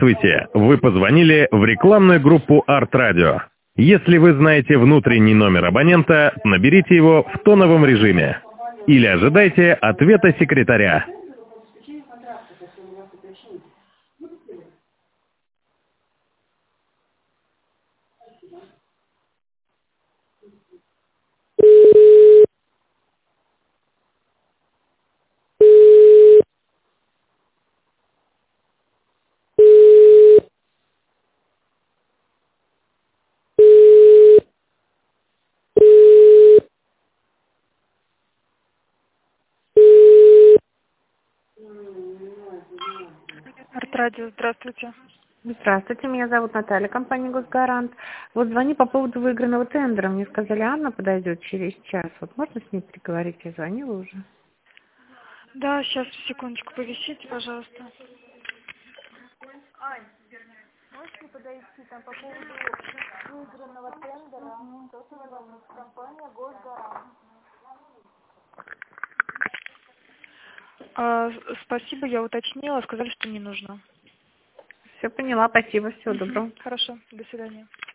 Здравствуйте! Вы позвонили в рекламную группу Арт Радио. Если вы знаете внутренний номер абонента, наберите его в тоновом режиме. Или ожидайте ответа секретаря. Артрадио, здравствуйте. Здравствуйте, меня зовут Наталья, компания «Госгарант». Вот звоню по поводу выигранного тендера. Мне сказали, Анна подойдет через час. Вот можно с ней переговорить? Я звонила уже. Да, сейчас, секундочку, повисите, пожалуйста. Ань, можете подойти там по поводу выигранного тендера? Компания «Госгарант». Спасибо, я уточнила, сказали, что не нужно. Все поняла, спасибо, всего доброго. Хорошо, до свидания.